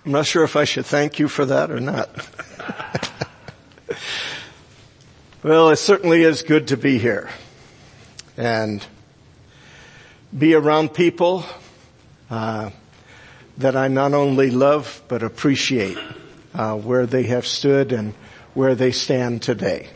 I'm not sure if I should thank you for that or not. Well, it certainly is good to be here and be around people that I not only love but appreciate where they have stood and where they stand today.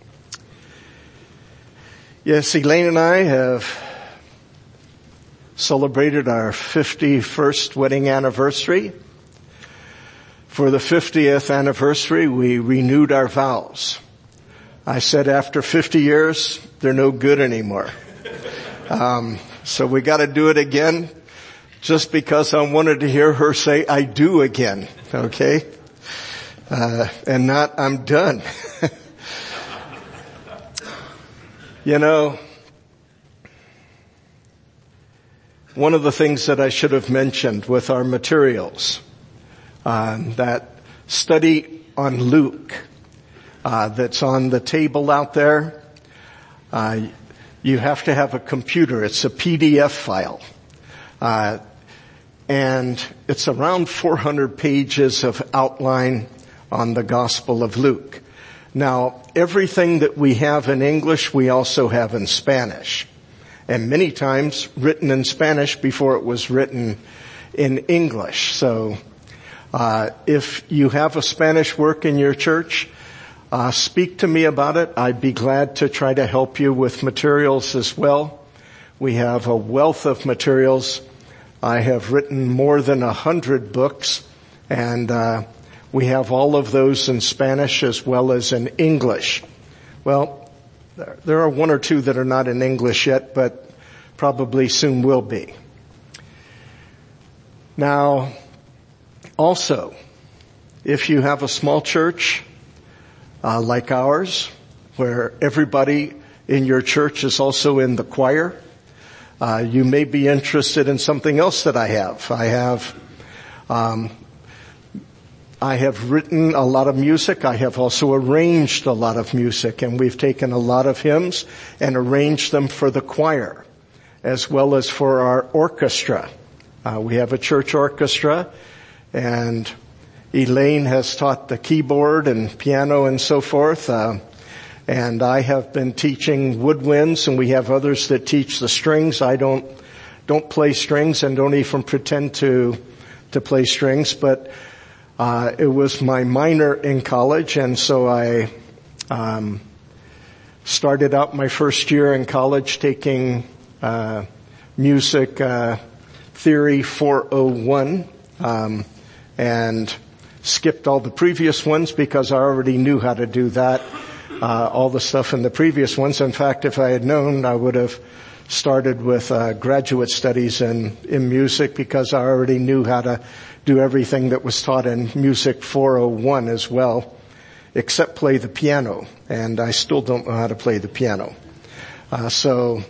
Yes, Elaine and I have celebrated our 51st wedding anniversary. For the 50th anniversary, we renewed our vows. I said after 50 years, they're no good anymore. So we got to do it again just because I wanted to hear her say, I do again, okay? And not, I'm done. You know, one of the things that I should have mentioned with our materials, that study on Luke, that's on the table out there, you have to have a computer. It's a PDF file. And it's around 400 pages of outline on the Gospel of Luke. Now, everything that we have in English, we also have in Spanish. And many times written in Spanish before it was written in English. So, if you have a Spanish work in your church, speak to me about it. I'd be glad to try to help you with materials as well. We have a wealth of materials. I have written more than 100 books, and we have all of those in Spanish as well as in English. Well, there are one or two that are not in English yet, but probably soon will be. Now, also, if you have a small church like ours, where everybody in your church is also in the choir, you may be interested in something else that I have. I have written a lot of music. I have also arranged a lot of music, and we've taken a lot of hymns and arranged them for the choir, as well as for our orchestra. We have a church orchestra, and Elaine has taught the keyboard and piano and so forth. And I have been teaching woodwinds, and we have others that teach the strings. I don't play strings and don't even pretend to play strings, but it was my minor in college, and so I started out my first year in college taking music theory 401, and skipped all the previous ones because I already knew how to do that, all the stuff in the previous ones. In fact, if I had known, I would have started with graduate studies in music, because I already knew how to do everything that was taught in Music 401 as well, except play the piano, and I still don't know how to play the piano. So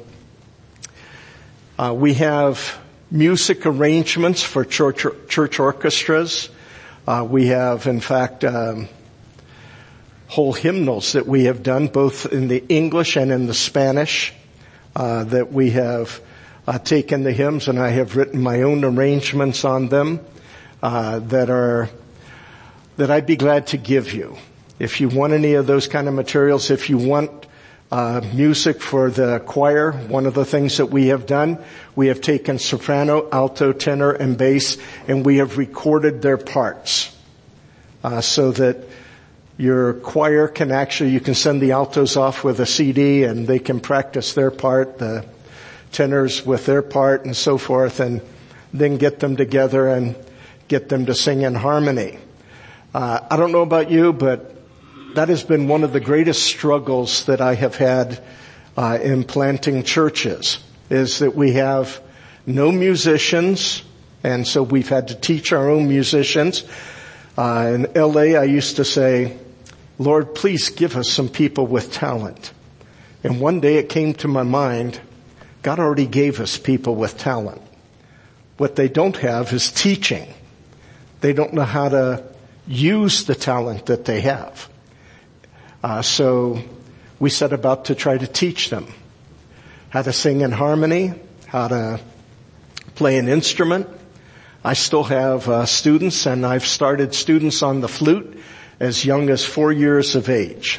we have music arrangements for church orchestras. We have, in fact, whole hymnals that we have done, both in the English and in the Spanish, that we have taken the hymns, and I have written my own arrangements on them, that I'd be glad to give you. If you want any of those kind of materials, if you want music for the choir, one of the things that we have done, we have taken soprano, alto, tenor, and bass, and we have recorded their parts, so that your choir can actually, you can send the altos off with a CD and they can practice their part, the tenors with their part and so forth, and then get them together and get them to sing in harmony. I don't know about you, but that has been one of the greatest struggles that I have had in planting churches, is that we have no musicians, and so we've had to teach our own musicians. In LA, I used to say, Lord, please give us some people with talent. And one day it came to my mind, God already gave us people with talent. What they don't have is teaching. They don't know how to use the talent that they have. So we set about to try to teach them how to sing in harmony, how to play an instrument, I still have students, and I've started students on the flute as young as 4 years of age.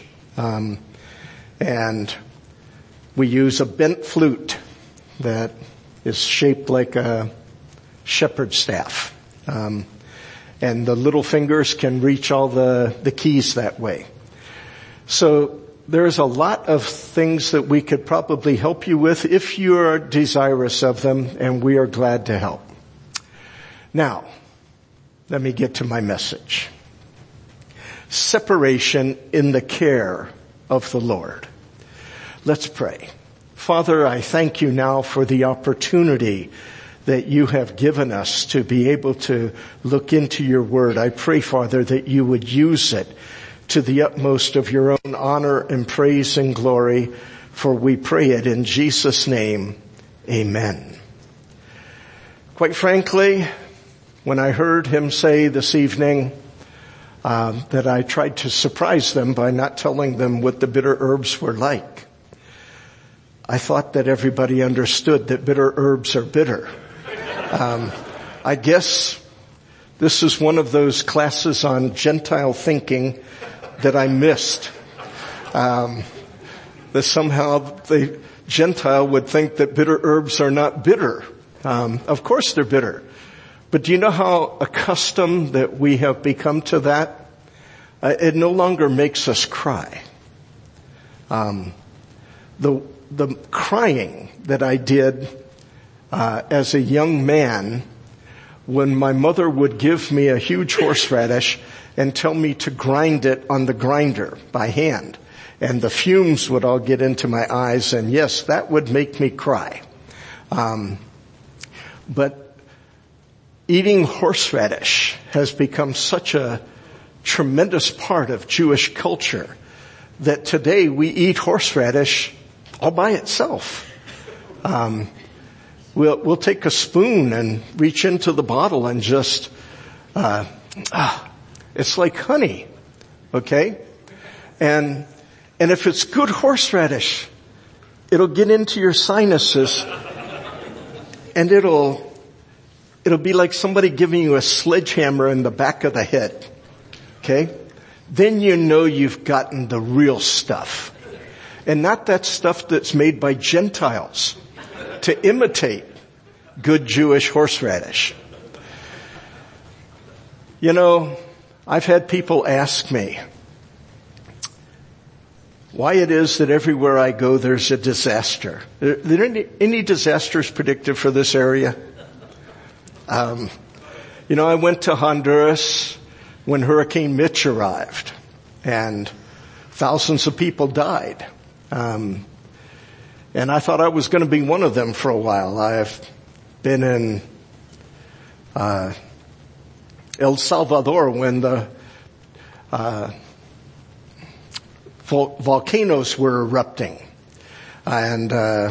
And we use a bent flute that is shaped like a shepherd's staff. And the little fingers can reach all the keys that way. So there's a lot of things that we could probably help you with if you are desirous of them, and we are glad to help. Now, let me get to my message. Separation in the care of the Lord. Let's pray. Father, I thank you now for the opportunity that you have given us to be able to look into your word. I pray, Father, that you would use it to the utmost of your own honor and praise and glory, for we pray it in Jesus' name. Amen. Quite frankly, when I heard him say this evening that I tried to surprise them by not telling them what the bitter herbs were like, I thought that everybody understood that bitter herbs are bitter. I guess this is one of those classes on Gentile thinking that I missed. That somehow the Gentile would think that bitter herbs are not bitter. Of course they're bitter. But do you know how accustomed that we have become to that? It no longer makes us cry. The crying that I did as a young man when my mother would give me a huge horseradish and tell me to grind it on the grinder by hand, and the fumes would all get into my eyes, and yes, that would make me cry. But eating horseradish has become such a tremendous part of Jewish culture that today we eat horseradish all by itself. We'll take a spoon and reach into the bottle and just, it's like honey, okay? And if it's good horseradish, it'll get into your sinuses, and it'll be like somebody giving you a sledgehammer in the back of the head, okay? Then you know you've gotten the real stuff. And not that stuff that's made by Gentiles to imitate good Jewish horseradish. You know, I've had people ask me why it is that everywhere I go there's a disaster. Are there any disasters predicted for this area? You know, I went to Honduras when Hurricane Mitch arrived, and thousands of people died. And I thought I was going to be one of them for a while. I've been in El Salvador when the volcanoes were erupting, and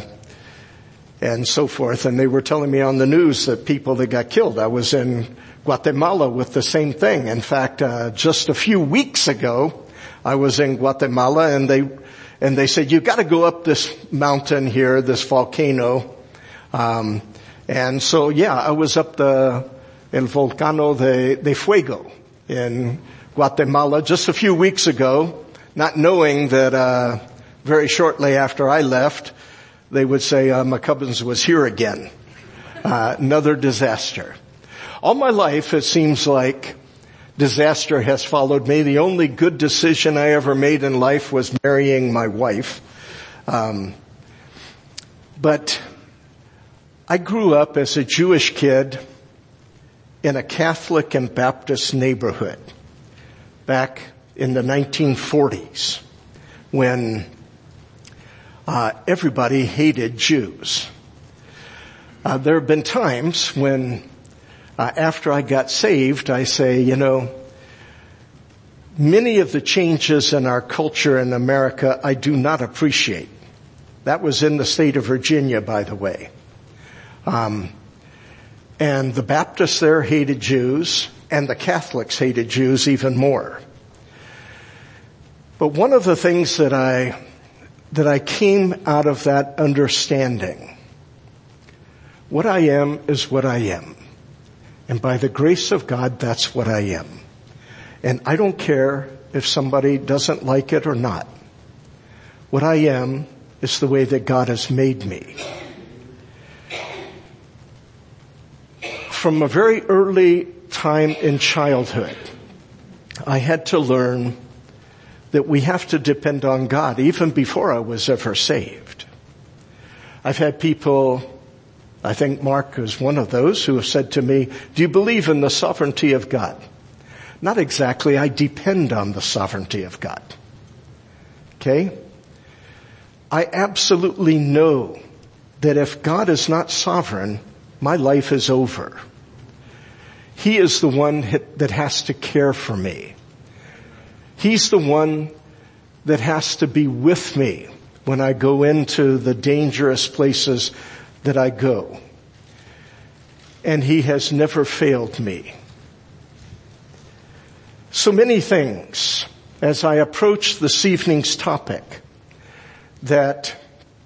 so forth. And they were telling me on the news that people that got killed. I was in Guatemala with the same thing. In fact, just a few weeks ago, I was in Guatemala, and they said, you've got to go up this mountain here, this volcano. And so, yeah, I was up El Volcano de Fuego in Guatemala just a few weeks ago, not knowing that, very shortly after I left, they would say, McCubbins was here again. Another disaster. All my life, it seems like disaster has followed me. The only good decision I ever made in life was marrying my wife. But I grew up as a Jewish kid in a Catholic and Baptist neighborhood back in the 1940s when everybody hated Jews. There have been times when after I got saved, I say, you know, many of the changes in our culture in America I do not appreciate. That was in the state of Virginia, by the way. And the Baptists there hated Jews, and the Catholics hated Jews even more. But one of the things that I came out of that understanding, what I am is what I am. And by the grace of God, that's what I am. And I don't care if somebody doesn't like it or not. What I am is the way that God has made me. From a very early time in childhood, I had to learn that we have to depend on God even before I was ever saved. I've had people, I think Mark is one of those, who have said to me, do you believe in the sovereignty of God? Not exactly. I depend on the sovereignty of God. Okay? I absolutely know that if God is not sovereign, my life is over. He is the one that has to care for me. He's the one that has to be with me when I go into the dangerous places that I go. And He has never failed me. So many things, as I approach this evening's topic, that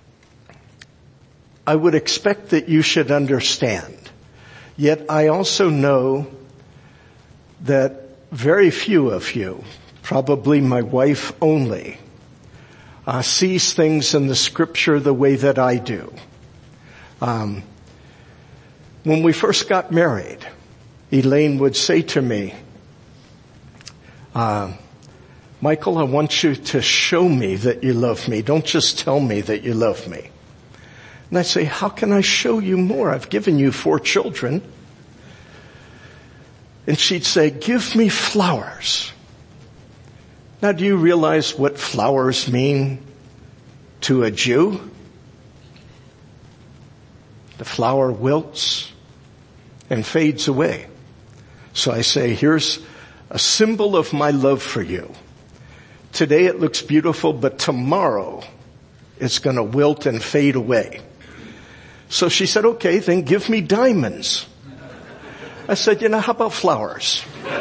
I would expect that you should understand. Yet I also know that very few of you, probably my wife only, sees things in the scripture the way that I do. When we first got married, Elaine would say to me, Michael, I want you to show me that you love me. Don't just tell me that you love me. And I say, how can I show you more? I've given you 4 children. And she'd say, give me flowers. Now, do you realize what flowers mean to a Jew? The flower wilts and fades away. So I say, here's a symbol of my love for you. Today it looks beautiful, but tomorrow it's going to wilt and fade away. So she said, okay, then give me diamonds. I said, how about flowers?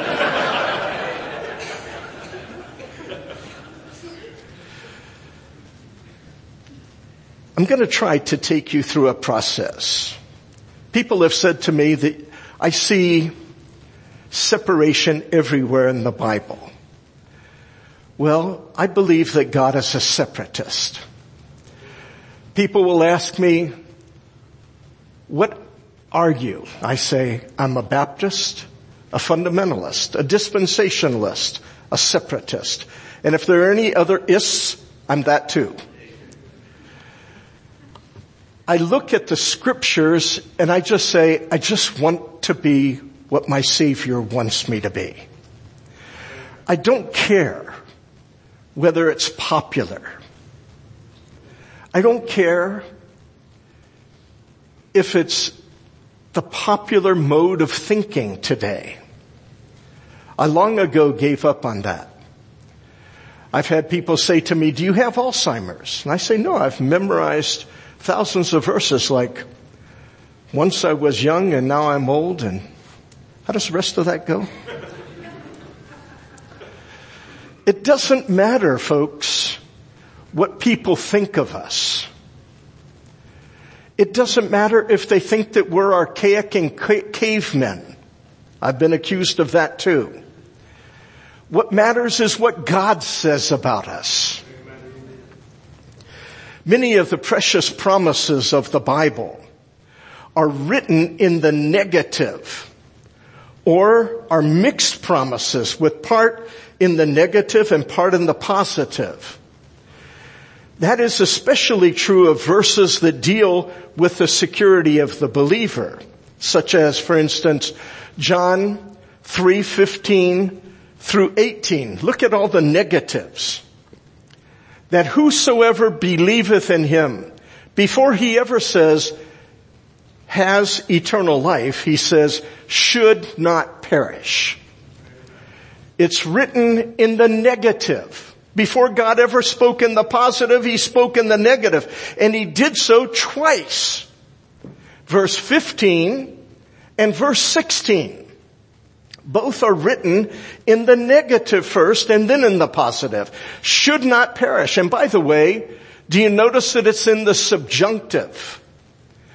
I'm going to try to take you through a process. People have said to me that I see separation everywhere in the Bible. Well, I believe that God is a separatist. People will ask me, what are you? I say, I'm a Baptist, a fundamentalist, a dispensationalist, a separatist. And if there are any other ists, I'm that too. I look at the scriptures and I just say, I just want to be what my Savior wants me to be. I don't care whether it's popular. I don't care if it's the popular mode of thinking today. I long ago gave up on that. I've had people say to me, do you have Alzheimer's? And I say, no, I've memorized thousands of verses like, once I was young and now I'm old. And how does the rest of that go? It doesn't matter, folks, what people think of us. It doesn't matter if they think that we're archaic and cavemen. I've been accused of that too. What matters is what God says about us. Many of the precious promises of the Bible are written in the negative or are mixed promises with part in the negative and part in the positive. That is especially true of verses that deal with the security of the believer, such as, for instance, John 3:15 through 18. Look at all the negatives. That whosoever believeth in him, before he ever says has eternal life, he says should not perish. It's written in the negative. Before God ever spoke in the positive, He spoke in the negative. And He did so twice. Verse 15 and verse 16. Both are written in the negative first and then in the positive. Should not perish. And by the way, do you notice that it's in the subjunctive?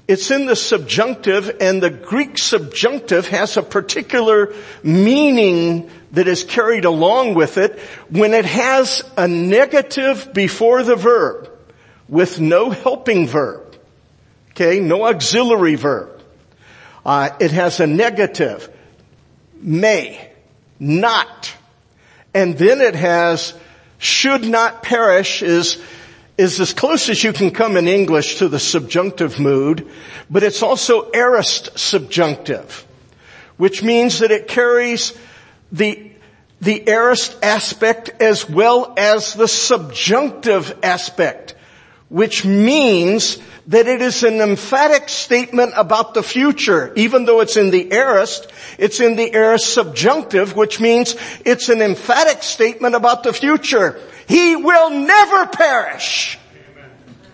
It's in the subjunctive, and the Greek subjunctive has a particular meaning that is carried along with it when it has a negative before the verb with no helping verb. Okay, no auxiliary verb. It has a negative, may, not. And then it has should not perish is as close as you can come in English to the subjunctive mood, but it's also aorist subjunctive, which means that it carries the aorist aspect as well as the subjunctive aspect, which means that it is an emphatic statement about the future. Even though it's in the aorist subjunctive, which means it's an emphatic statement about the future. He will never perish. Amen.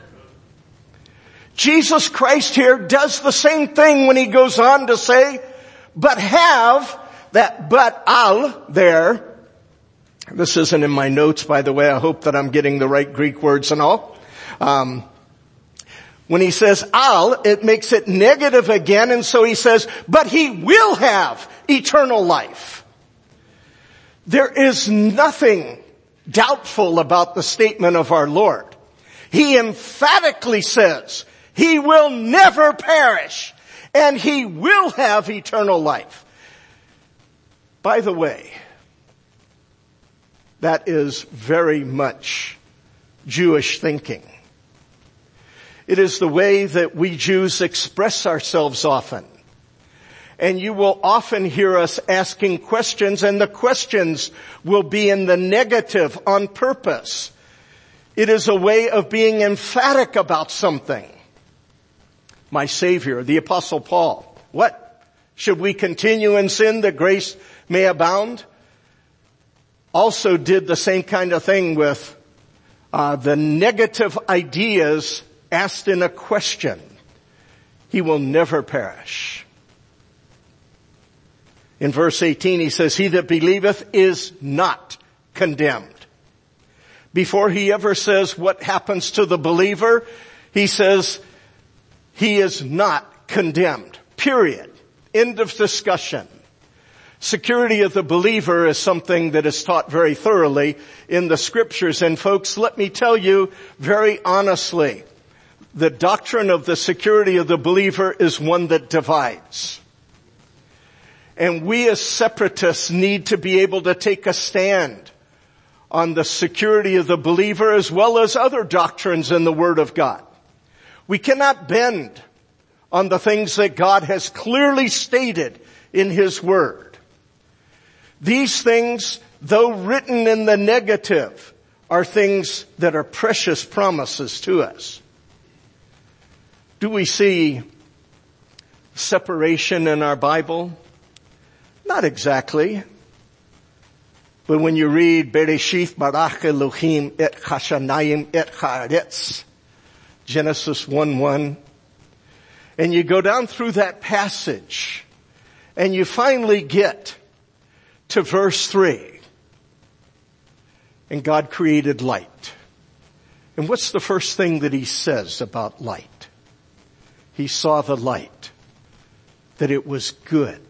Jesus Christ here does the same thing when he goes on to say, but have, that but al there. This isn't in my notes, by the way. I hope that I'm getting the right Greek words and all. When he says al, it makes it negative again, and so he says, but he will have eternal life. There is nothing doubtful about the statement of our Lord. He emphatically says, he will never perish, and he will have eternal life. By the way, that is very much Jewish thinking. It is the way that we Jews express ourselves often. And you will often hear us asking questions, and the questions will be in the negative on purpose. It is a way of being emphatic about something. My Savior, the Apostle Paul, what? Should we continue in sin that grace may abound? Also did the same kind of thing with the negative ideas asked in a question. He will never perish. In verse 18 he says, he that believeth is not condemned. Before he ever says what happens to the believer, he says he is not condemned. Period. End of discussion. Security of the believer is something that is taught very thoroughly in the scriptures. And folks, let me tell you very honestly, the doctrine of the security of the believer is one that divides. And we as separatists need to be able to take a stand on the security of the believer as well as other doctrines in the Word of God. We cannot bend on the things that God has clearly stated in His Word. These things, though written in the negative, are things that are precious promises to us. Do we see separation in our Bible? Not exactly. But when you read Bereshith barach Elohim et hashanayim et haaretz, Genesis 1:1, and you go down through that passage, and you finally get to verse 3. And God created light. And what's the first thing that He says about light? He saw the light, that it was good.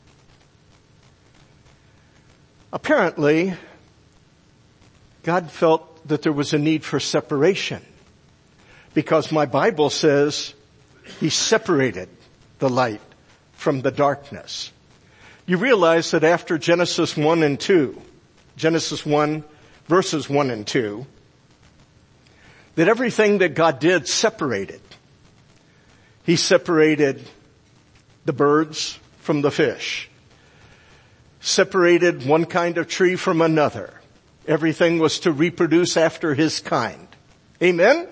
Apparently, God felt that there was a need for separation, because my Bible says He separated the light from the darkness. You realize that after Genesis 1 and 2, Genesis 1 verses 1 and 2, that everything that God did separated. He separated the birds from the fish. Separated one kind of tree from another. Everything was to reproduce after His kind. Amen?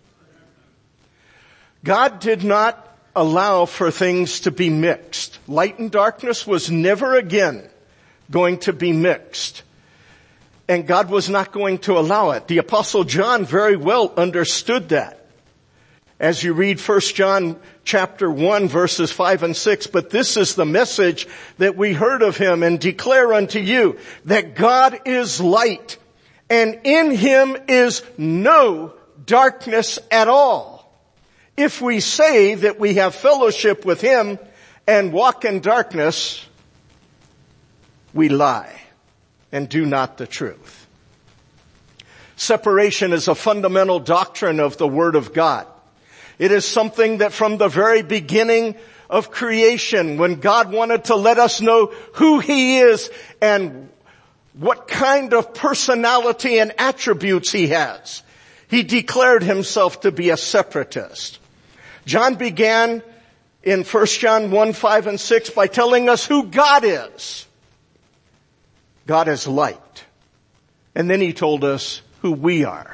God did not allow for things to be mixed. Light and darkness was never again going to be mixed. And God was not going to allow it. The Apostle John very well understood that. As you read 1 John chapter 1 verses 5 and 6, but this is the message that we heard of Him and declare unto you, that God is light, and in Him is no darkness at all. if we say that we have fellowship with him and walk in darkness, we lie and do not the truth. Separation is a fundamental doctrine of the Word of God. It is something that from the very beginning of creation, when God wanted to let us know who he is and what kind of personality and attributes he has, he declared himself to be a separatist. John began in 1 John 1, 5, and 6 by telling us who God is. God is light. And then he told us who we are.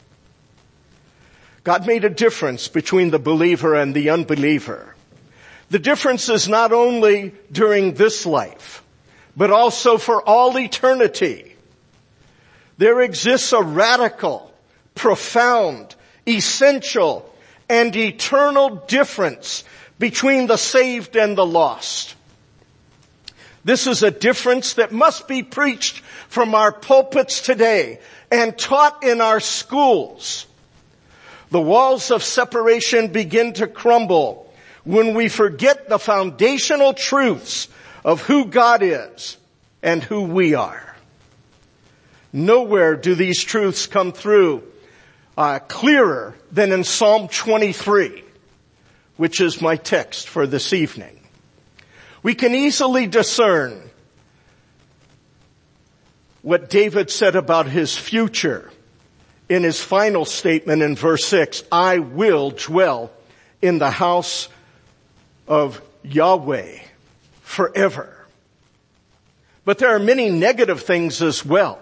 God made a difference between the believer and the unbeliever. The difference is not only during this life, but also for all eternity. There exists a radical, profound, essential, and eternal difference between the saved and the lost. This is a difference that must be preached from our pulpits today and taught in our schools. The walls of separation begin to crumble when we forget the foundational truths of who God is and who we are. Nowhere do these truths come through clearer than in Psalm 23, which is my text for this evening. We can easily discern what David said about his future in his final statement in verse 6, I will dwell in the house of Yahweh forever. But there are many negative things as well.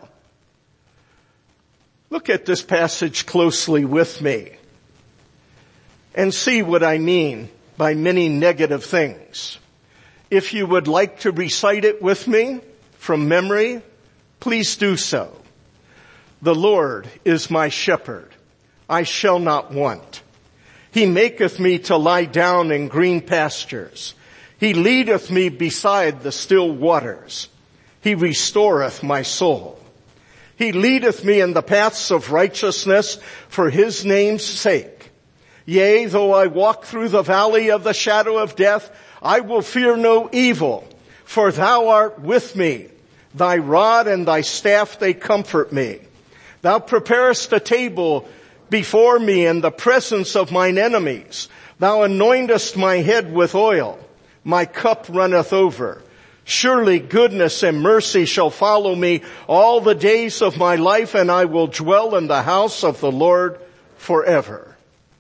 Look at this passage closely with me and see what I mean by many negative things. If you would like to recite it with me from memory, please do so. The Lord is my shepherd. I shall not want. He maketh me to lie down in green pastures. He leadeth me beside the still waters. He restoreth my soul. He leadeth me in the paths of righteousness for his name's sake. Yea, though I walk through the valley of the shadow of death, I will fear no evil, for thou art with me. Thy rod and thy staff, they comfort me. Thou preparest a table before me in the presence of mine enemies. Thou anointest my head with oil. My cup runneth over. Surely goodness and mercy shall follow me all the days of my life, and I will dwell in the house of the Lord forever.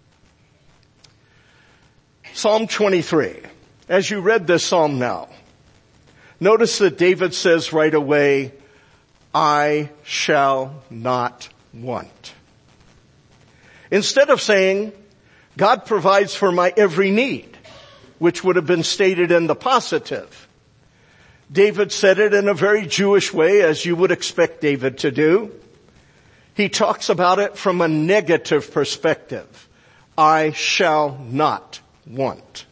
Psalm 23. As you read this psalm now, notice that David says right away, I shall not want. Instead of saying, God provides for my every need, which would have been stated in the positive, David said it in a very Jewish way, as you would expect David to do. He talks about it from a negative perspective. I shall not want.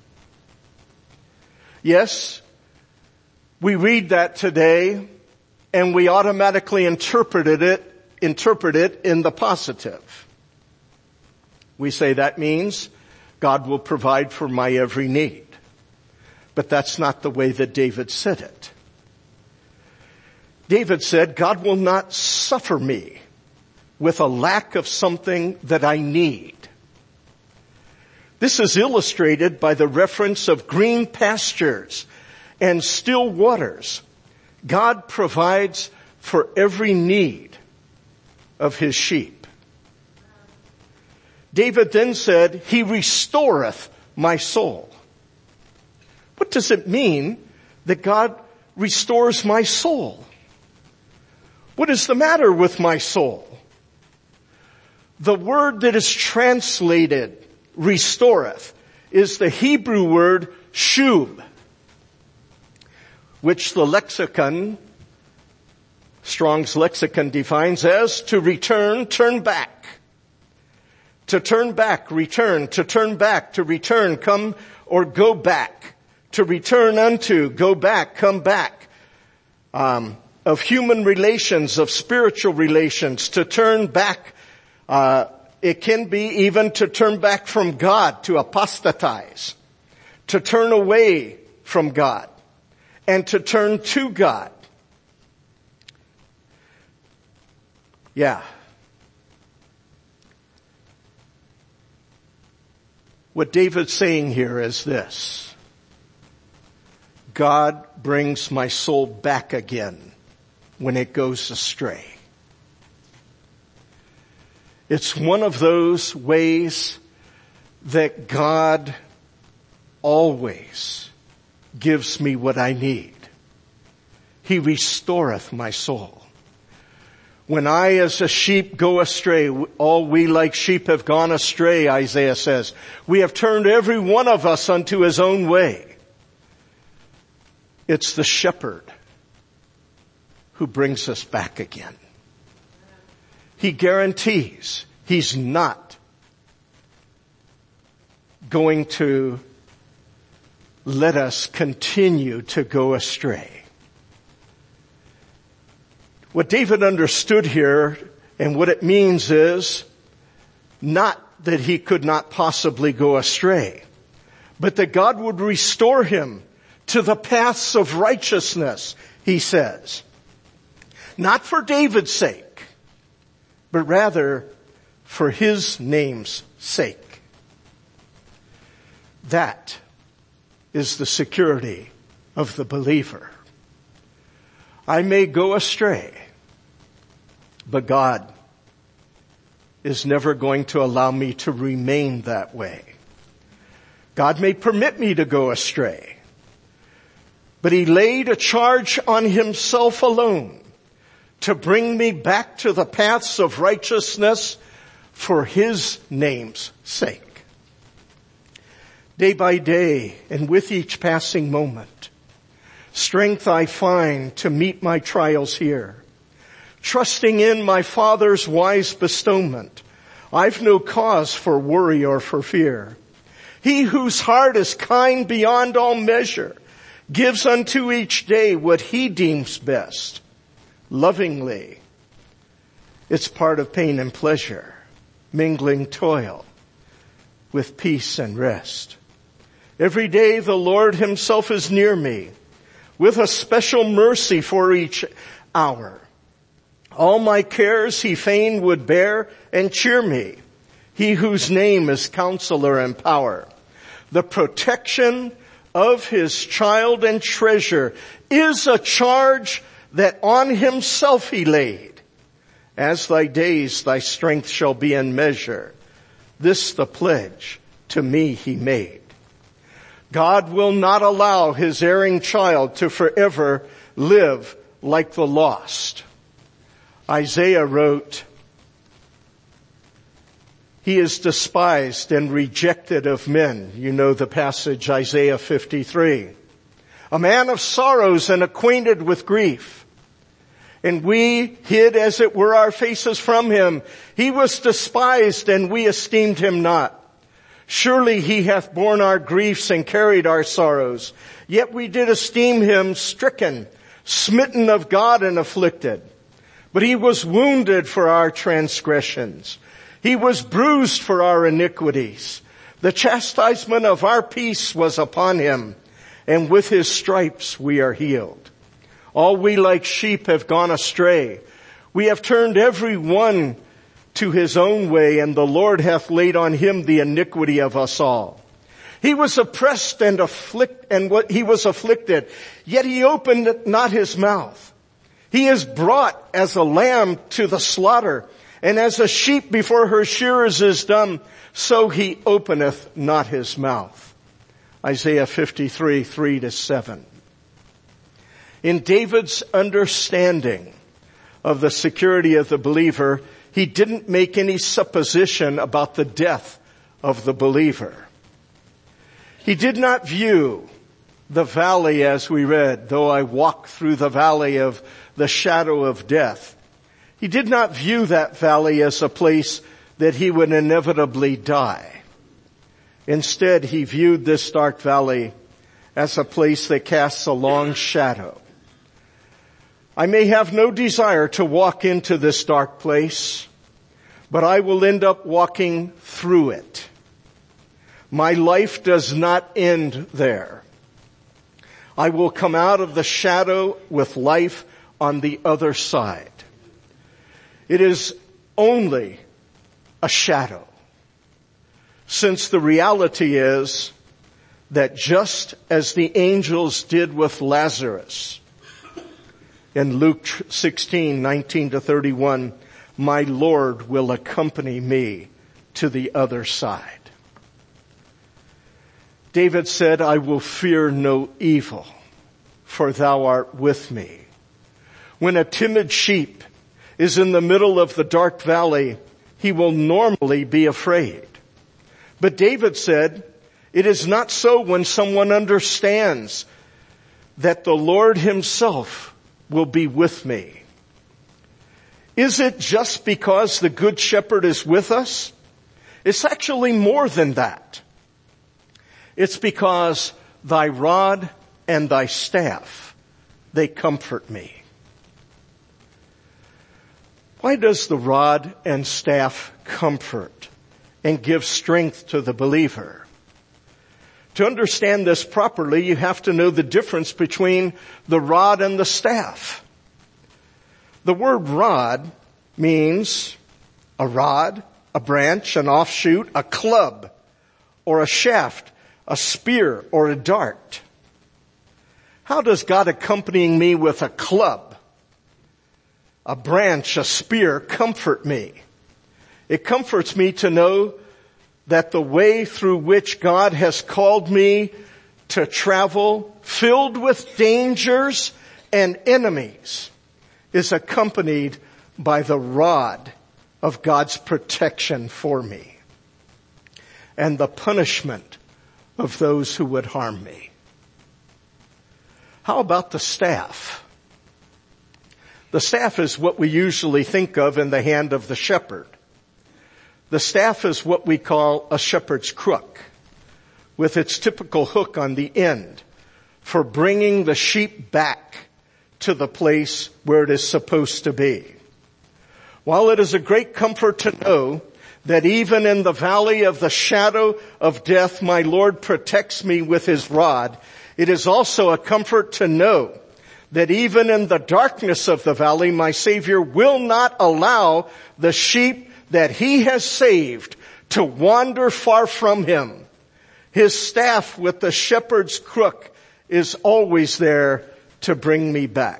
Yes, we read that today and we automatically interpret it in the positive. We say that means God will provide for my every need. But that's not the way that David said it. David said, God will not suffer me with a lack of something that I need. This is illustrated by the reference of green pastures and still waters. God provides for every need of his sheep. David then said, he restoreth my soul. What does it mean that God restores my soul? What is the matter with my soul? The word that is translated restoreth is the Hebrew word shub, which the lexicon, Strong's lexicon defines as to return, turn back. To turn back, return, to turn back, to return, come or go back. To return unto, go back, come back. Of human relations, of spiritual relations, to turn back It can be even to turn back from God, to apostatize, to turn away from God, and to turn to God. Yeah. What David's saying here is this: God brings my soul back again when it goes astray. It's one of those ways that God always gives me what I need. He restoreth my soul. When I as a sheep go astray, all we like sheep have gone astray, Isaiah says. We have turned every one of us unto his own way. It's the shepherd who brings us back again. He guarantees he's not going to let us continue to go astray. What David understood here and what it means is not that he could not possibly go astray, but that God would restore him to the paths of righteousness, he says. Not for David's sake, but rather for his name's sake. That is the security of the believer. I may go astray, but God is never going to allow me to remain that way. God may permit me to go astray, but he laid a charge on himself alone to bring me back to the paths of righteousness for his name's sake. Day by day and with each passing moment, strength I find to meet my trials here. Trusting in my Father's wise bestowment, I've no cause for worry or for fear. He whose heart is kind beyond all measure gives unto each day what he deems best. Lovingly, it's part of pain and pleasure, mingling toil with peace and rest. Every day the Lord himself is near me, with a special mercy for each hour. All my cares he fain would bear and cheer me, he whose name is Counselor and Power. The protection of his child and treasure is a charge that on himself he laid. As thy days, thy strength shall be in measure. This the pledge to me he made. God will not allow his erring child to forever live like the lost. Isaiah wrote, he is despised and rejected of men. You know the passage, Isaiah 53. A man of sorrows and acquainted with grief. And we hid as it were our faces from him. He was despised and we esteemed him not. Surely he hath borne our griefs and carried our sorrows. Yet we did esteem him stricken, smitten of God and afflicted. But he was wounded for our transgressions. He was bruised for our iniquities. The chastisement of our peace was upon him, and with his stripes we are healed. All we like sheep have gone astray. We have turned every one to his own way, and the Lord hath laid on him the iniquity of us all. He was oppressed and he was afflicted, yet he opened not his mouth. He is brought as a lamb to the slaughter, and as a sheep before her shearers is dumb, so he openeth not his mouth. Isaiah 53, 3-7. In David's understanding of the security of the believer, he didn't make any supposition about the death of the believer. He did not view the valley, as we read, though I walk through the valley of the shadow of death. He did not view that valley as a place that he would inevitably die. Instead, he viewed this dark valley as a place that casts a long shadow. I may have no desire to walk into this dark place, but I will end up walking through it. My life does not end there. I will come out of the shadow with life on the other side. It is only a shadow, since the reality is that just as the angels did with Lazarus in Luke 16:19-31, my Lord will accompany me to the other side. David said, I will fear no evil, for thou art with me. When a timid sheep is in the middle of the dark valley, he will normally be afraid. But David said, it is not so when someone understands that the Lord himself will be with me. Is it just because the Good Shepherd is with us? It's actually more than that. It's because thy rod and thy staff, they comfort me. Why does the rod and staff comfort and give strength to the believer? To understand this properly, you have to know the difference between the rod and the staff. The word rod means a rod, a branch, an offshoot, a club, or a shaft, a spear, or a dart. How does God accompanying me with a club, a branch, a spear comfort me? It comforts me to know that the way through which God has called me to travel, filled with dangers and enemies, is accompanied by the rod of God's protection for me and the punishment of those who would harm me. How about the staff? The staff is what we usually think of in the hand of the shepherd. The staff is what we call a shepherd's crook, with its typical hook on the end for bringing the sheep back to the place where it is supposed to be. While it is a great comfort to know that even in the valley of the shadow of death, my Lord protects me with his rod, it is also a comfort to know that even in the darkness of the valley, my Savior will not allow the sheep that he has saved to wander far from him. His staff with the shepherd's crook is always there to bring me back.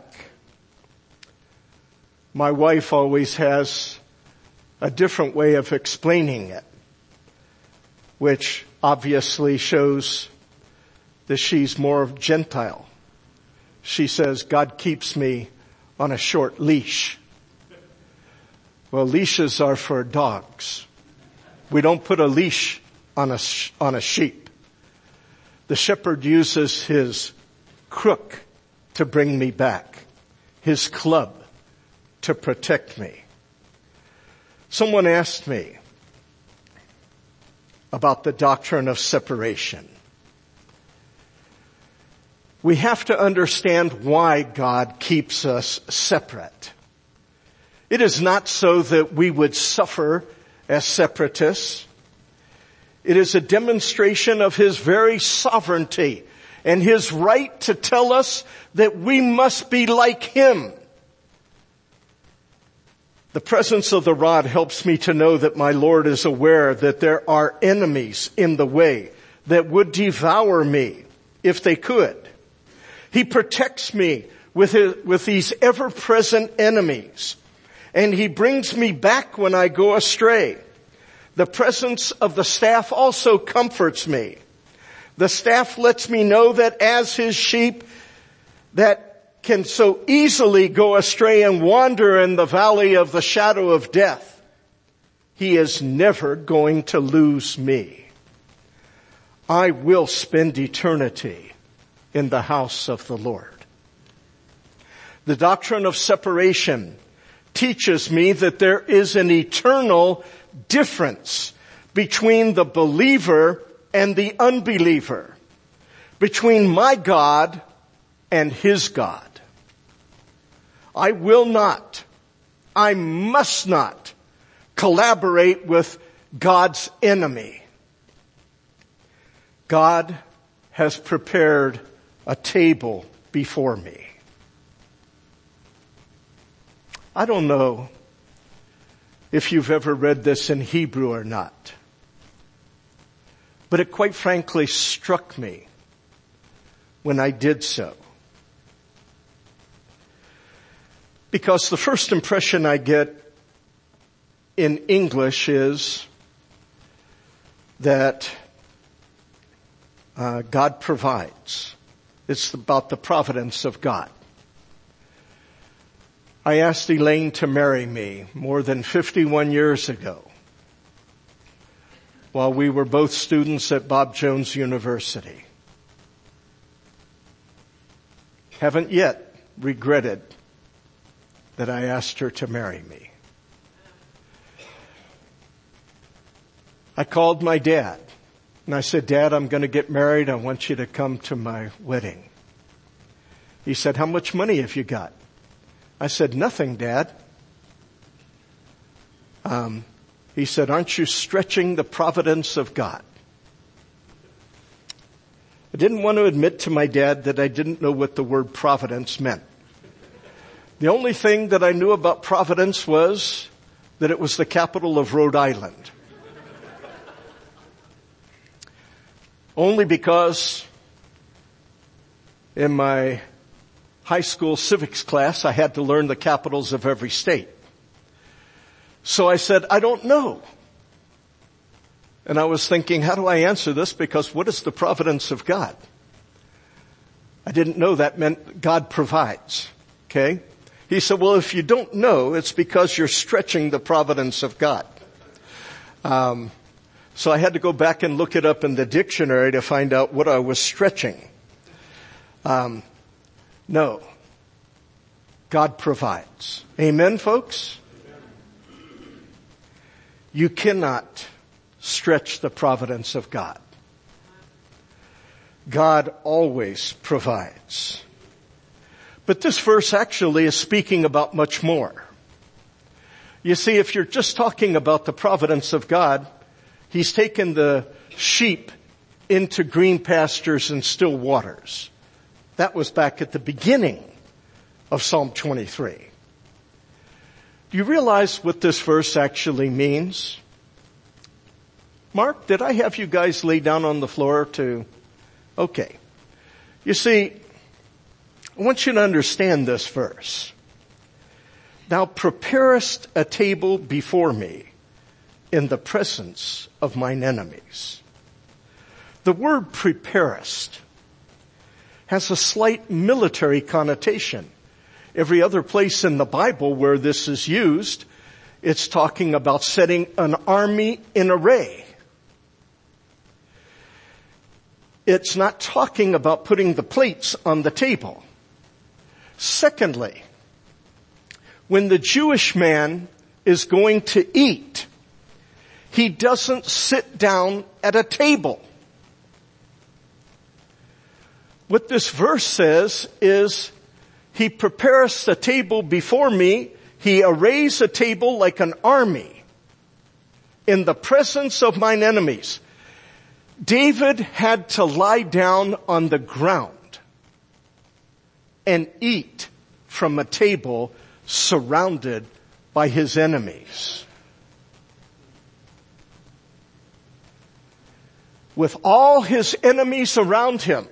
My wife always has a different way of explaining it, which obviously shows that she's more Gentile. She says, God keeps me on a short leash. Well, leashes are for dogs. We don't put a leash on a sheep. The shepherd uses his crook to bring me back, his club to protect me. Someone asked me about the doctrine of separation. We have to understand why God keeps us separate. It is not so that we would suffer as separatists. It is a demonstration of his very sovereignty and his right to tell us that we must be like him. The presence of the rod helps me to know that my Lord is aware that there are enemies in the way that would devour me if they could. He protects me with these ever-present enemies, and he brings me back when I go astray. The presence of the staff also comforts me. The staff lets me know that as his sheep that can so easily go astray and wander in the valley of the shadow of death, he is never going to lose me. I will spend eternity in the house of the Lord. The doctrine of separation teaches me that there is an eternal difference between the believer and the unbeliever, between my God and his God. I will not, I must not collaborate with God's enemy. God has prepared a table before me. I don't know if you've ever read this in Hebrew or not, but it quite frankly struck me when I did so. Because the first impression I get in English is that God provides. It's about the providence of God. I asked Elaine to marry me more than 51 years ago while we were both students at Bob Jones University. Haven't yet regretted that I asked her to marry me. I called my dad and I said, Dad, I'm going to get married. I want you to come to my wedding. He said, how much money have you got? I said, nothing, Dad. He said, aren't you stretching the providence of God? I didn't want to admit to my dad that I didn't know what the word providence meant. The only thing that I knew about Providence was that it was the capital of Rhode Island. Only because in my high school civics class, I had to learn the capitals of every state. So I said, I don't know. And I was thinking, how do I answer this? Because what is the providence of God? I didn't know that meant God provides. Okay? He said, well, if you don't know, it's because you're stretching the providence of God. So I had to go back and look it up in the dictionary to find out what I was stretching. No. God provides. Amen, folks? You cannot stretch the providence of God. God always provides. But this verse actually is speaking about much more. You see, if you're just talking about the providence of God, He's taken the sheep into green pastures and still waters. That was back at the beginning of Psalm 23. Do you realize what this verse actually means? Mark, did I have you guys lay down on the floor too? Okay. You see, I want you to understand this verse. Thou preparest a table before me in the presence of mine enemies. The word preparest has a slight military connotation. Every other place in the Bible where this is used, it's talking about setting an army in array. It's not talking about putting the plates on the table. Secondly, when the Jewish man is going to eat, he doesn't sit down at a table. What this verse says is, He prepares a table before me. He arrays a table like an army in the presence of mine enemies. David had to lie down on the ground and eat from a table surrounded by his enemies. With all his enemies around him,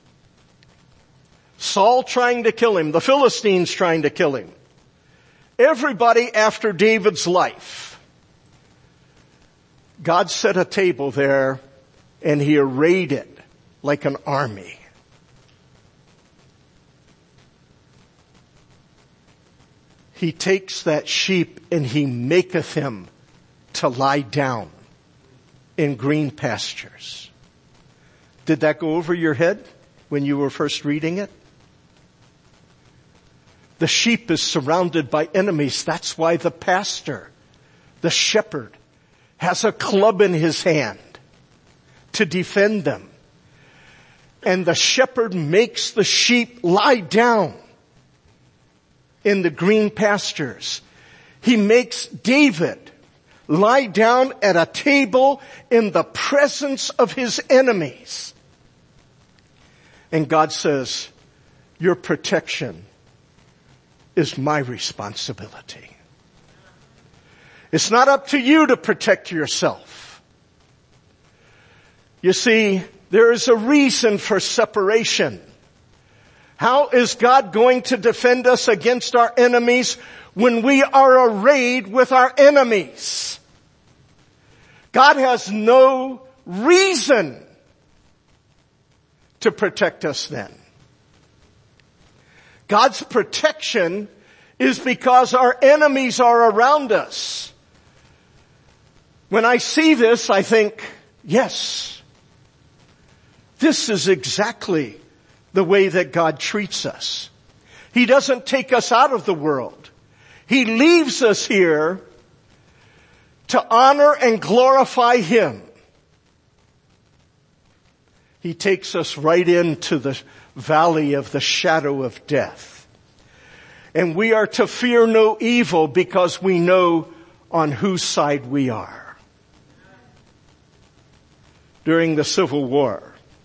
Saul trying to kill him, the Philistines trying to kill him, everybody after David's life, God set a table there and He arrayed it like an army. He takes that sheep and He maketh him to lie down in green pastures. Did that go over your head when you were first reading it? The sheep is surrounded by enemies. That's why the pastor, the shepherd, has a club in his hand to defend them. And the shepherd makes the sheep lie down in the green pastures. He makes David lie down at a table in the presence of his enemies. And God says, your protection is my responsibility. It's not up to you to protect yourself. You see, there is a reason for separation. How is God going to defend us against our enemies when we are arrayed with our enemies? God has no reason to protect us then. God's protection is because our enemies are around us. When I see this, I think, yes, this is exactly the way that God treats us. He doesn't take us out of the world. He leaves us here to honor and glorify him. He takes us right into the valley of the shadow of death. And we are to fear no evil because we know on whose side we are. During the Civil War,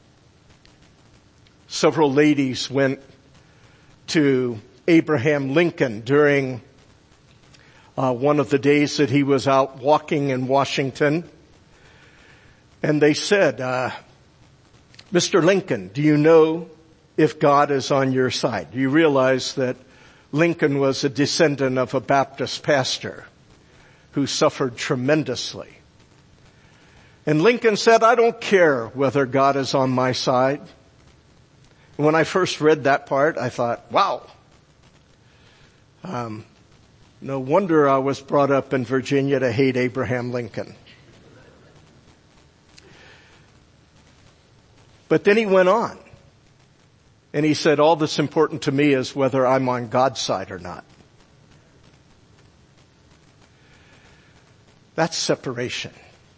several ladies went to Abraham Lincoln during one of the days that he was out walking in Washington. And they said, Mr. Lincoln, do you know if God is on your side? Do you realize that Lincoln was a descendant of a Baptist pastor who suffered tremendously? And Lincoln said, I don't care whether God is on my side. And when I first read that part, I thought, wow. No wonder I was brought up in Virginia to hate Abraham Lincoln. But then he went on. And he said, all that's important to me is whether I'm on God's side or not. That's separation.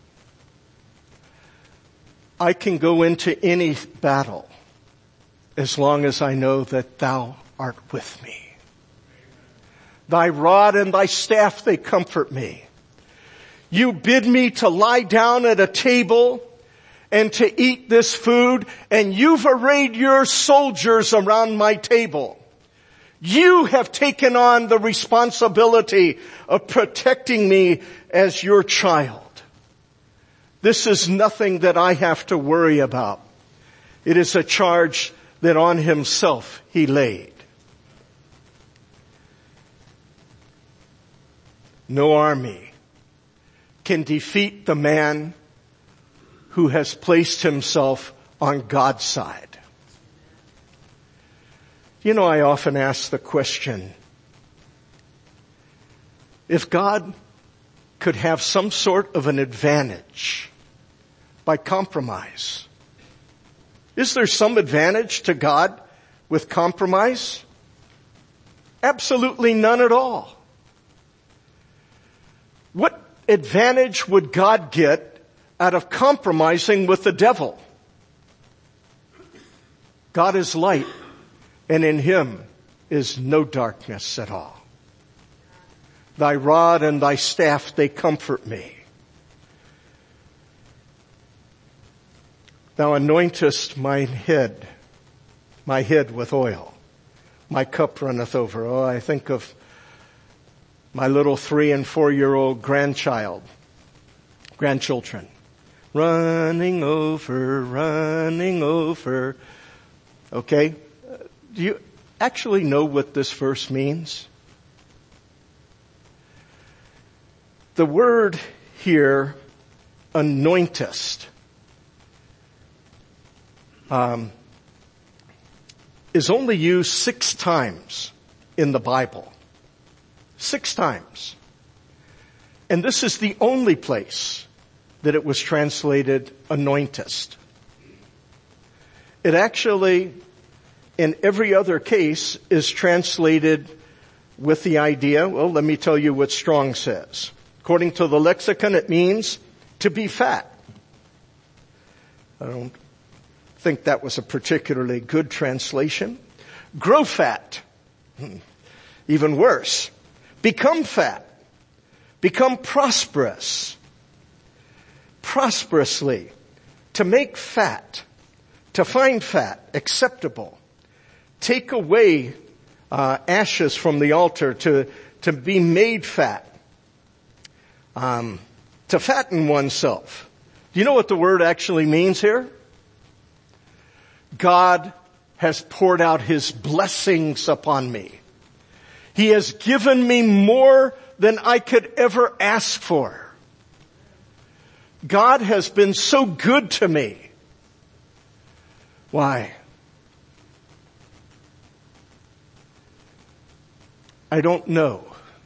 I can go into any battle as long as I know that thou art with me. Thy rod and thy staff, they comfort me. You bid me to lie down at a table and to eat this food, and you've arrayed your soldiers around my table. You have taken on the responsibility of protecting me as your child. This is nothing that I have to worry about. It is a charge that on himself he laid. No army can defeat the man who has placed himself on God's side. You know, I often ask the question, if God could have some sort of an advantage by compromise, is there some advantage to God with compromise? Absolutely none at all. What advantage would God get out of compromising with the devil? God is light, and in him is no darkness at all. Thy rod and thy staff, they comfort me. Thou anointest my head with oil. My cup runneth over. Oh, I think of my little 3 and 4-year-old grandchildren. Running over. Okay? Do you actually know what this verse means? The word here, anointest, is only used 6 times in the Bible. 6 times. And this is the only place that it was translated anointest. It actually, in every other case, is translated with the idea, well, let me tell you what Strong says. According to the lexicon, it means to be fat. I don't think that was a particularly good translation. Grow fat. Even worse. Become fat. Become prosperous. Prosperously. To make fat. To find fat. Acceptable. Take away ashes from the altar. To be made fat. To fatten oneself. Do you know what the word actually means here? God has poured out His blessings upon me. He has given me more than I could ever ask for. God has been so good to me. Why? I don't know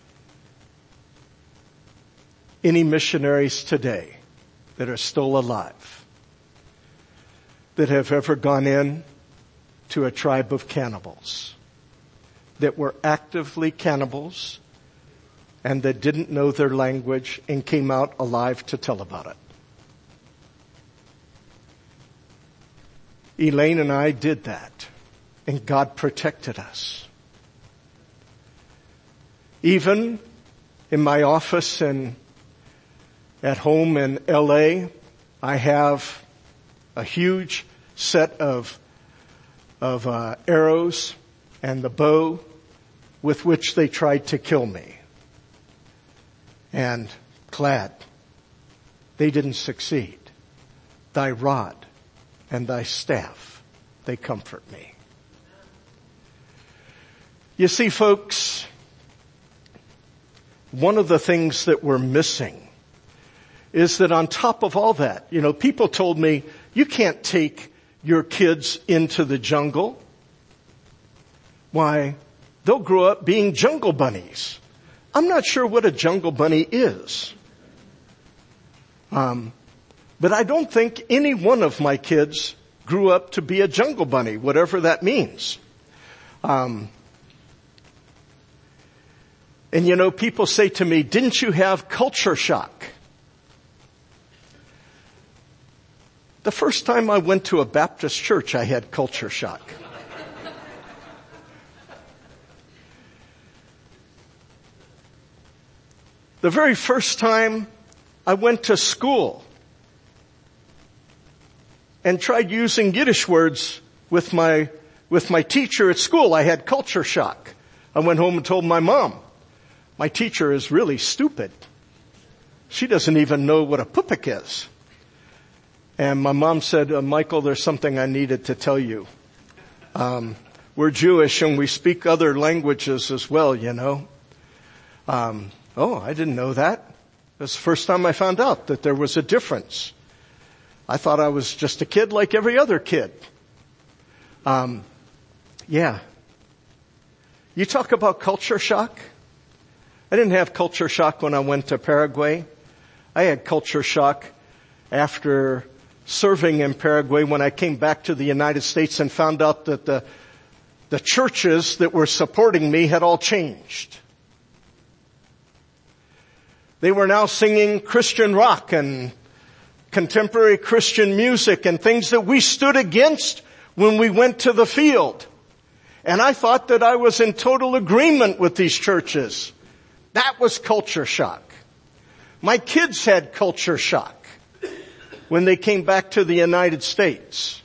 any missionaries today that are still alive that have ever gone in to a tribe of cannibals, that were actively cannibals and that didn't know their language and came out alive to tell about it. Elaine and I did that, and God protected us. Even in my office and at home in LA, I have a huge set of arrows and the bow with which they tried to kill me. And glad they didn't succeed. Thy rod and thy staff, they comfort me. You see, folks, one of the things that we're missing is that on top of all that, people told me, you can't take your kids into the jungle. Why? They'll grow up being jungle bunnies. I'm not sure what a jungle bunny is. But I don't think any one of my kids grew up to be a jungle bunny, whatever that means. And people say to me, didn't you have culture shock? The first time I went to a Baptist church, I had culture shock. The very first time I went to school and tried using Yiddish words with my teacher at school, I had culture shock. I went home and told my mom, my teacher is really stupid. She doesn't even know what a pupik is. And my mom said, Michael, there's something I needed to tell you. We're Jewish and we speak other languages as well, Oh, I didn't know that. That's the first time I found out that there was a difference. I thought I was just a kid like every other kid. Yeah. You talk about culture shock. I didn't have culture shock when I went to Paraguay. I had culture shock after serving in Paraguay when I came back to the United States and found out that the churches that were supporting me had all changed. They were now singing Christian rock and contemporary Christian music and things that we stood against when we went to the field. And I thought that I was in total agreement with these churches. That was culture shock. My kids had culture shock when they came back to the United States.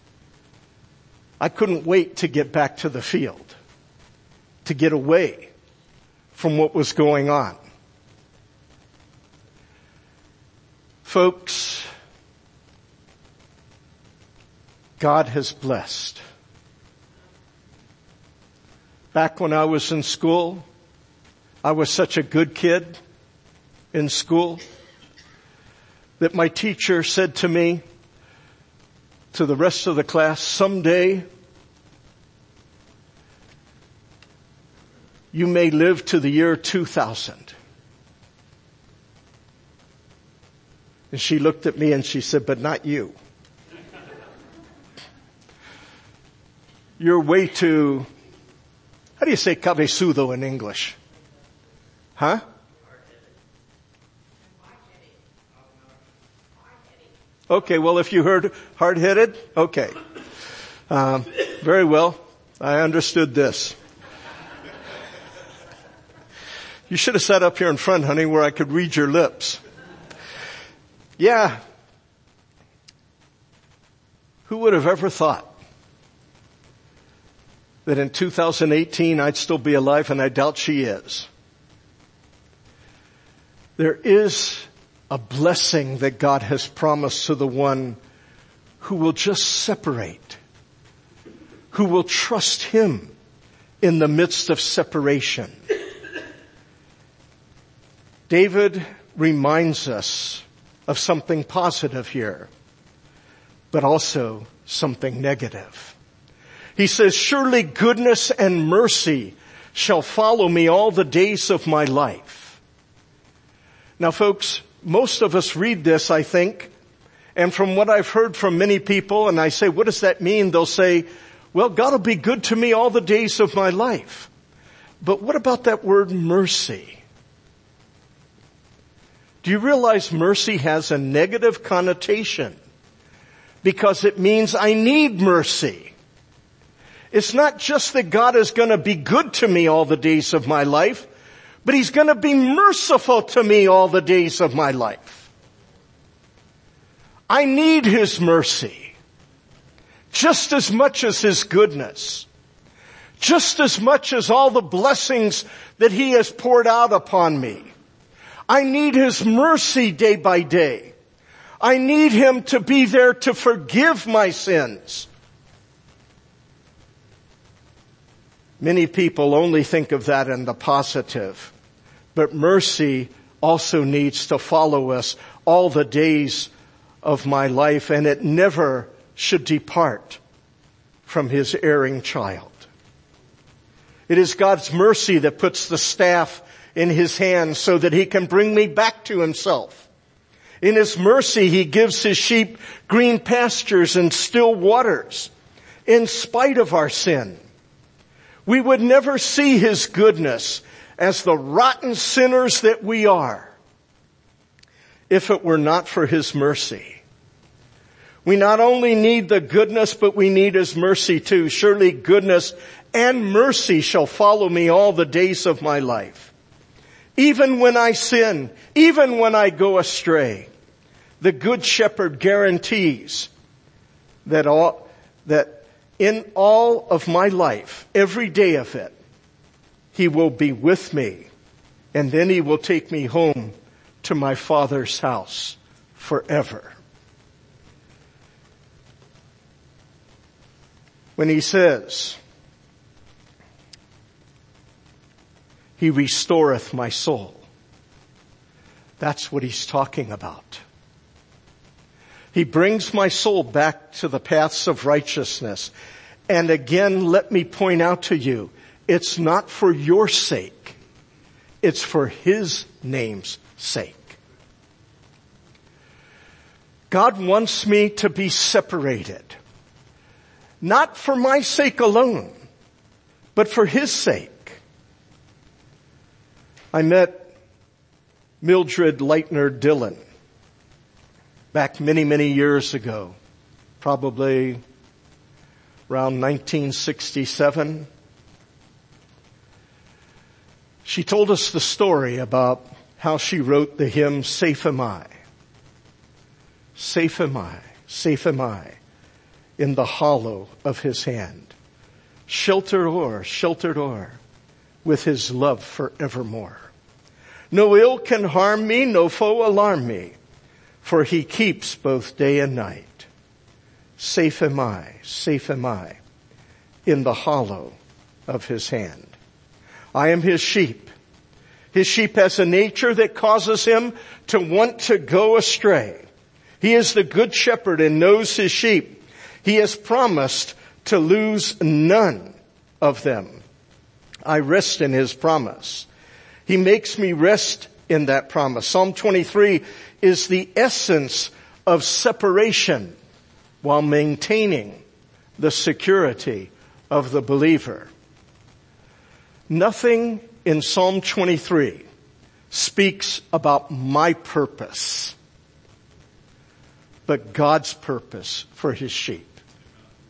I couldn't wait to get back to the field, to get away from what was going on. Folks, God has blessed. Back when I was in school, I was such a good kid in school that my teacher said to me, to the rest of the class, someday you may live to the year 2000. And she looked at me and she said, but not you. You're way too, how do you say cabezudo in English? Huh? Okay, well, if you heard hard-headed, okay. Very well. I understood this. You should have sat up here in front, honey, where I could read your lips. Yeah. Who would have ever thought that in 2018 I'd still be alive, and I doubt she is. There is a blessing that God has promised to the one who will just separate, who will trust Him in the midst of separation. David reminds us of something positive here, but also something negative. He says, surely goodness and mercy shall follow me all the days of my life. Now folks, most of us read this, I think, and from what I've heard from many people, and I say, what does that mean? They'll say, well, God will be good to me all the days of my life. But what about that word mercy? Do you realize mercy has a negative connotation? Because it means I need mercy. It's not just that God is going to be good to me all the days of my life, but He's going to be merciful to me all the days of my life. I need His mercy just as much as His goodness, just as much as all the blessings that He has poured out upon me. I need His mercy day by day. I need Him to be there to forgive my sins. Many people only think of that in the positive, but mercy also needs to follow us all the days of my life, and it never should depart from His erring child. It is God's mercy that puts the staff in His hand so that He can bring me back to Himself. In His mercy, He gives His sheep green pastures and still waters in spite of our sin. We would never see His goodness as the rotten sinners that we are if it were not for His mercy. We not only need the goodness, but we need His mercy too. Surely goodness and mercy shall follow me all the days of my life. Even when I sin, even when I go astray, the Good Shepherd guarantees that in all of my life, every day of it, He will be with me, and then He will take me home to my Father's house forever. When He says, He restoreth my soul, that's what He's talking about. He brings my soul back to the paths of righteousness. And again, let me point out to you, it's not for your sake. It's for His name's sake. God wants me to be separated. Not for my sake alone, but for His sake. I met Mildred Leitner Dillon back many, many years ago, probably around 1967. She told us the story about how she wrote the hymn, Safe Am I. Safe am I, in the hollow of His hand. Sheltered o'er, with His love forevermore. No ill can harm me, no foe alarm me, for He keeps both day and night. Safe am I, in the hollow of His hand. I am His sheep. His sheep has a nature that causes him to want to go astray. He is the Good Shepherd and knows His sheep. He has promised to lose none of them. I rest in His promise. He makes me rest in that promise. Psalm 23 is the essence of separation while maintaining the security of the believer. Nothing in Psalm 23 speaks about my purpose, but God's purpose for His sheep.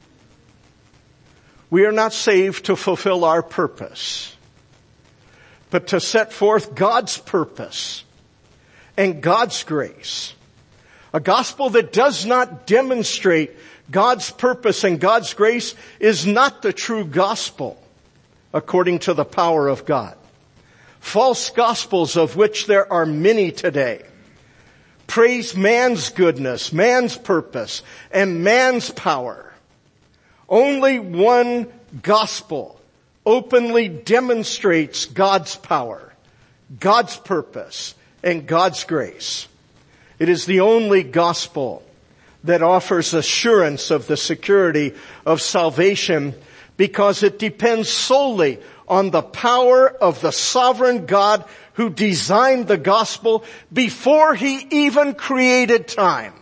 We are not saved to fulfill our purpose, but to set forth God's purpose and God's grace. A gospel that does not demonstrate God's purpose and God's grace is not the true gospel, according to the power of God. False gospels, of which there are many today, praise man's goodness, man's purpose, and man's power. Only one gospel openly demonstrates God's power, God's purpose, and God's grace. It is the only gospel that offers assurance of the security of salvation, because it depends solely on the power of the sovereign God who designed the gospel before he even created time.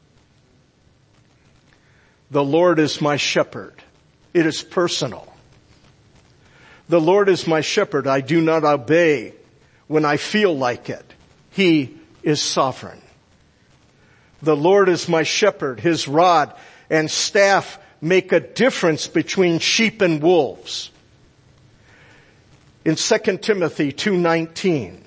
The Lord is my shepherd. It is personal. The Lord is my shepherd. I do not obey when I feel like it. He is sovereign. The Lord is my shepherd. His rod and staff make a difference between sheep and wolves. In 2 Timothy 2:19,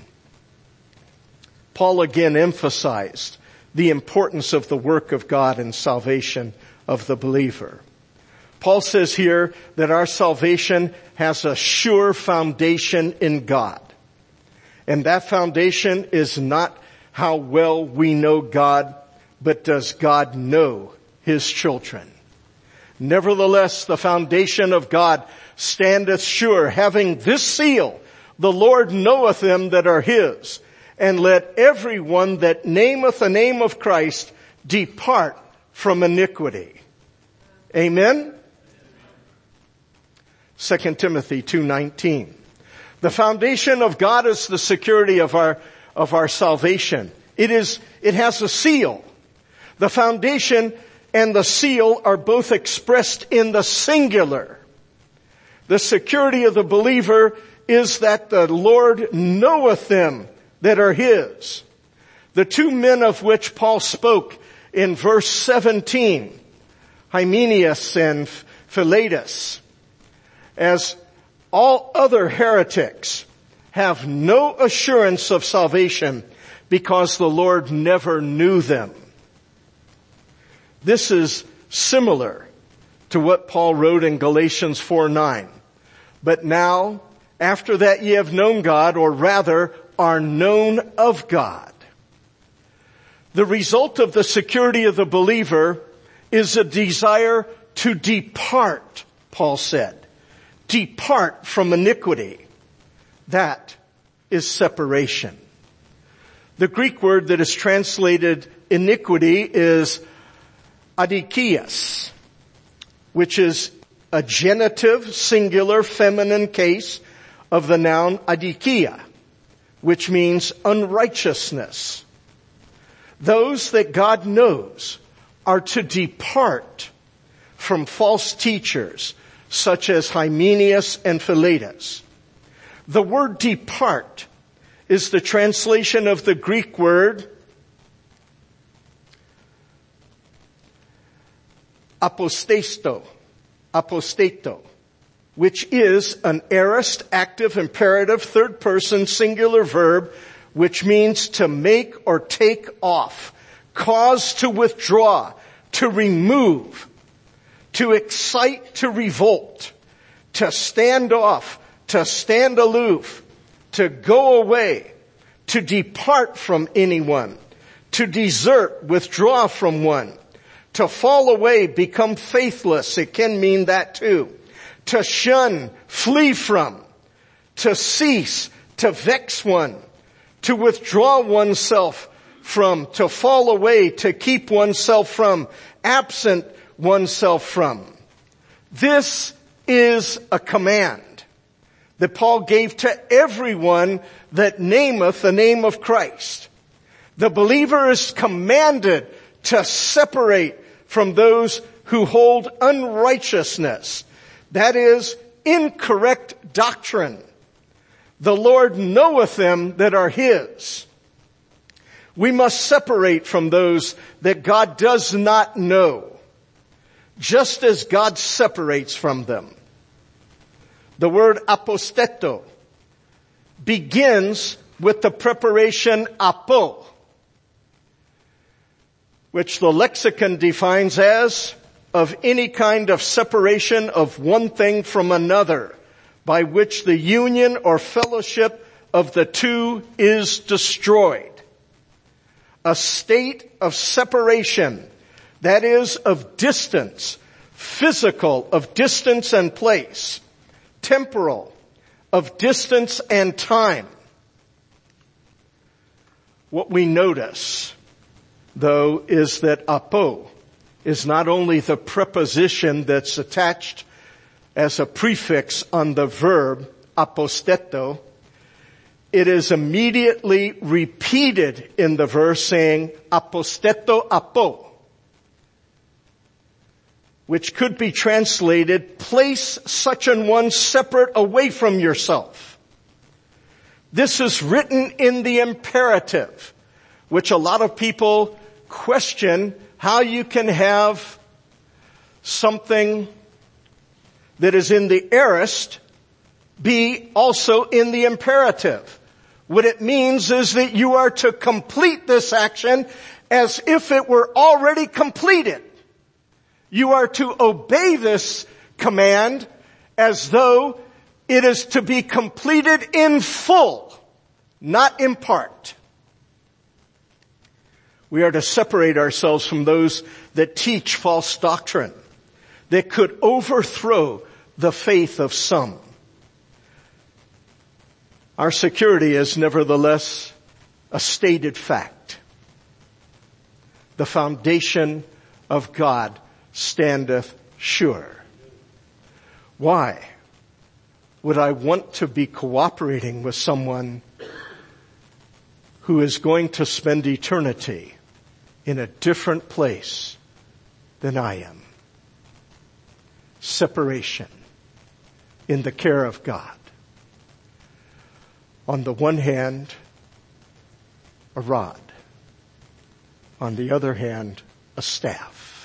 Paul again emphasized the importance of the work of God in salvation of the believer. Paul says here that our salvation has a sure foundation in God. And that foundation is not how well we know God, but does God know his children. Nevertheless, the foundation of God standeth sure, having this seal, the Lord knoweth them that are his. And let every one that nameth the name of Christ depart from iniquity. Amen? 2 Timothy 2:19. The foundation of God is the security of our salvation. It has a seal. The foundation and the seal are both expressed in the singular. The security of the believer is that the Lord knoweth them that are his. The two men of which Paul spoke in verse 17, Hymenaeus and Philetus, as all other heretics, have no assurance of salvation because the Lord never knew them. This is similar to what Paul wrote in Galatians 4:9. But now, after that ye have known God, or rather are known of God. The result of the security of the believer is a desire to depart, Paul said. Depart from iniquity. That is separation. The Greek word that is translated iniquity is adikias, which is a genitive, singular, feminine case of the noun adikia, which means unrighteousness. Those that God knows are to depart from false teachers, such as Hymenaeus and Philetus. The word depart is the translation of the Greek word apostato, which is an aorist, active, imperative, third person, singular verb, which means to make or take off, cause to withdraw, to remove, to excite, to revolt, to stand off, to stand aloof, to go away, to depart from anyone, to desert, withdraw from one, to fall away, become faithless. It can mean that too. To shun, flee from, to cease, to vex one, to withdraw oneself from, to fall away, to keep oneself from, absent oneself from. This is a command that Paul gave to everyone that nameth the name of Christ. The believer is commanded to separate from those who hold unrighteousness. That is incorrect doctrine. The Lord knoweth them that are his. We must separate from those that God does not know, just as God separates from them. The word aposteto begins with the preparation apo, which the lexicon defines as of any kind of separation of one thing from another, by which the union or fellowship of the two is destroyed. A state of separation, that is, of distance, physical, of distance and place, temporal, of distance and time. What we notice, though, is that apo is not only the preposition that's attached as a prefix on the verb aposteto, it is immediately repeated in the verse saying aposteto apo, which could be translated, place such an one separate away from yourself. This is written in the imperative, which a lot of people question how you can have something that is in the aorist be also in the imperative. What it means is that you are to complete this action as if it were already completed. You are to obey this command as though it is to be completed in full, not in part. We are to separate ourselves from those that teach false doctrine that could overthrow the faith of some. Our security is nevertheless a stated fact. The foundation of God standeth sure. Why would I want to be cooperating with someone who is going to spend eternity in a different place than I am? Separation in the care of God. On the one hand, a rod. On the other hand, a staff.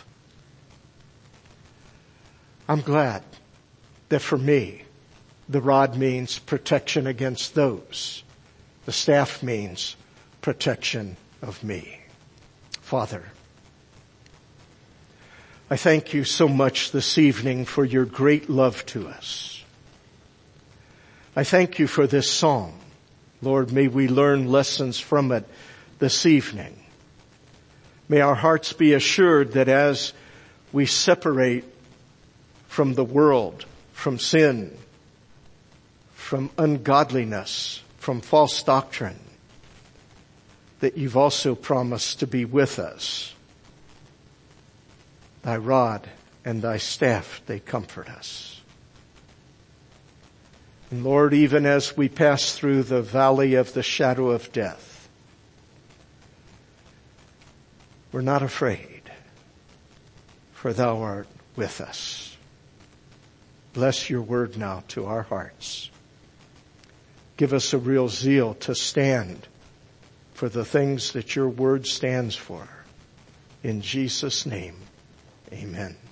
I'm glad that for me, the rod means protection against those. The staff means protection of me. Father, I thank you so much this evening for your great love to us. I thank you for this song. Lord, may we learn lessons from it this evening. May our hearts be assured that as we separate from the world, from sin, from ungodliness, from false doctrine, that you've also promised to be with us. Thy rod and thy staff, they comfort us. And Lord, even as we pass through the valley of the shadow of death, we're not afraid, for thou art with us. Bless your word now to our hearts. Give us a real zeal to stand for the things that your word stands for. In Jesus' name, amen.